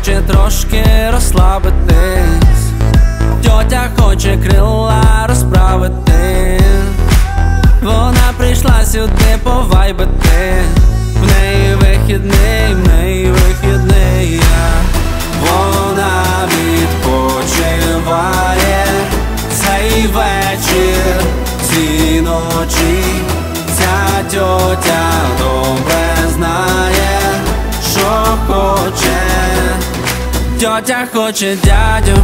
хоче трошки розслабитись, тьотя хоче крила розправити. Вона прийшла сюди повайбити, в неї вихідний, в неї вихідний. Вона відпочиває цей вечір, ці ночі. Ця тьотя добре знає, що хоче. Тьотя хоче дядю,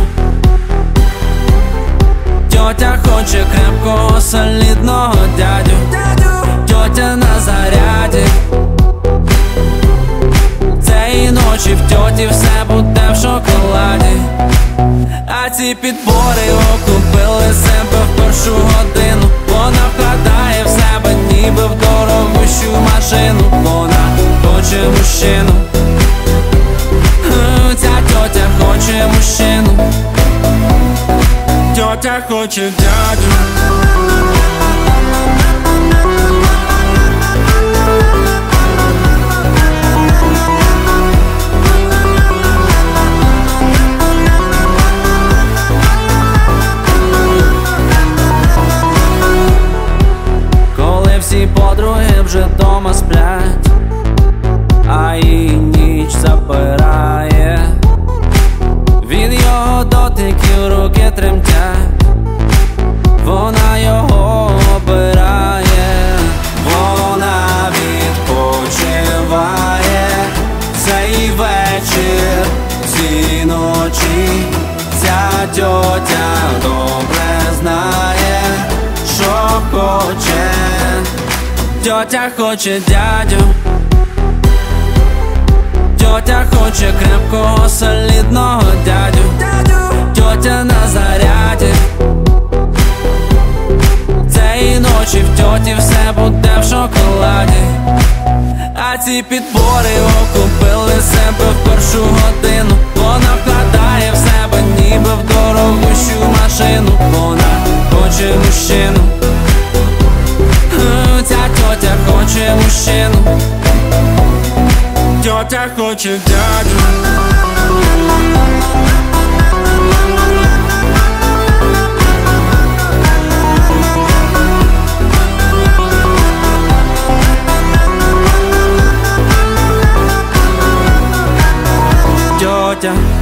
тьотя хоче крепкого, солідного дядю. Тьотя на заряді, цієї ночі в тьоті все буде в шоколаді. А ці підбори окупили себе в першу годину. Вона вкладає в себе ніби в дорогущу машину. Вона хоче мужчину, ця тьотя хоче мужчину. Тьотя хоче дядю. Коли всі подруги вже дома сплять, а її ніч забирає, від його дотиків руки тремтять, вона його обирає. Вона відпочиває цей вечір, ці ночі. Ця тьотя добре знає, що хоче. Тьотя хоче дядю, тьотя хоче крепкого, солідного дядю. Тьотя на заряді, цієї ночі в тьоті все буде в шоколаді. А ці підбори окупили себе в першу годину. Вона вкладає в себе ніби в дорогущу машину. Вона хоче мужчину, ця тьотя хоче мужчину. Тьотя хоче дядю. Тьотя